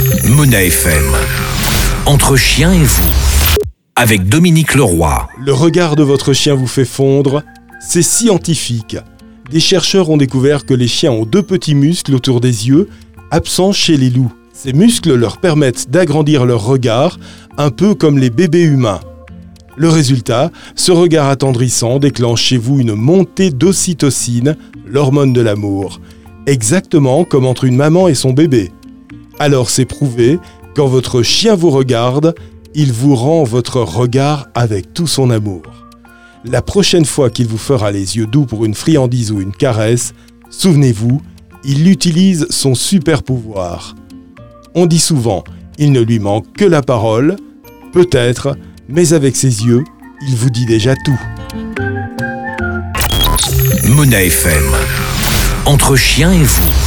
Mona FM. Entre chien et vous. Avec Dominique Leroy. Le regard de votre chien vous fait fondre, c'est scientifique. Des chercheurs ont découvert que les chiens ont 2 petits muscles autour des yeux, absents chez les loups. Ces muscles leur permettent d'agrandir leur regard, un peu comme les bébés humains. Le résultat, ce regard attendrissant déclenche chez vous une montée d'ocytocine, l'hormone de l'amour, exactement comme entre une maman et son bébé. Alors c'est prouvé, quand votre chien vous regarde, il vous rend votre regard avec tout son amour. La prochaine fois qu'il vous fera les yeux doux pour une friandise ou une caresse, souvenez-vous, il utilise son super pouvoir. On dit souvent, il ne lui manque que la parole, peut-être, mais avec ses yeux, il vous dit déjà tout. Mona FM. Entre chien et vous.